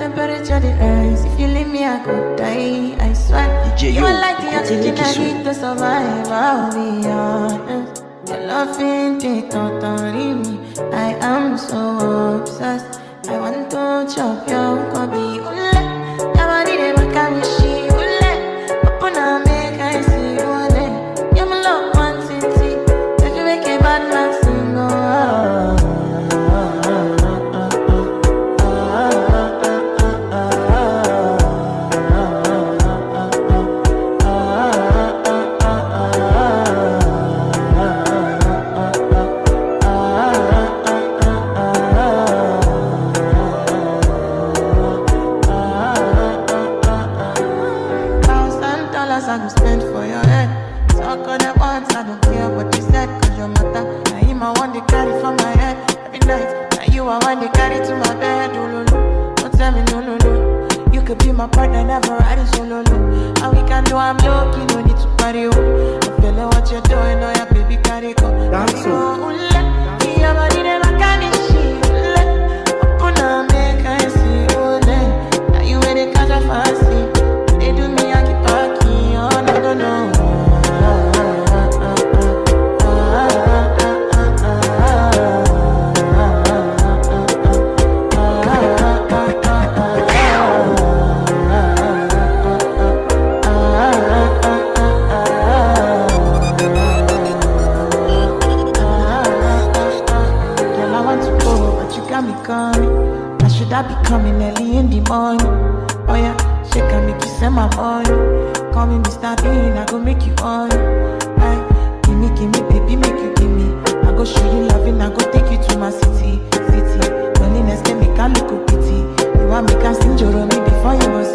temperature the rise. If you leave me, I could die. I swear. DJ, You yo, are like the oxygen I Kisu. need to survive. I'll be honest. Your love ain't it totally me. I am so obsessed. I want to chop your kobe. Ule, yamani de makamishi. Ule, opuna make I see. Ule, yama love one city. If you make a bad man sing, I go spend for your head. Talk all the once, I don't care what you said. Cause your matter, now him I want to carry for my head. Every night, now you I want to carry to my bed. Oh, no, no, don't tell me no, no, no. You could be my partner, never riding solo, no. And we can do, I'm lucky, no need to party, oh. I feel like what you're doing, oh yeah, baby, carry go. Dance, oh. Your body never can be shit. Open up, make I see, oh, now you ready, catch a fast. They do me, I keep parking. No, no. Girl, I want to go, but you got me coming. Now should I be coming early in the morning? Oh yeah, she can make you send my money. Call me Mr. Bean, I go make you on. Hey, give me, baby, make you give me. I go show you loving, I go take you to my city. Loneliness can make a look pity. You want me to sing Joromi before you go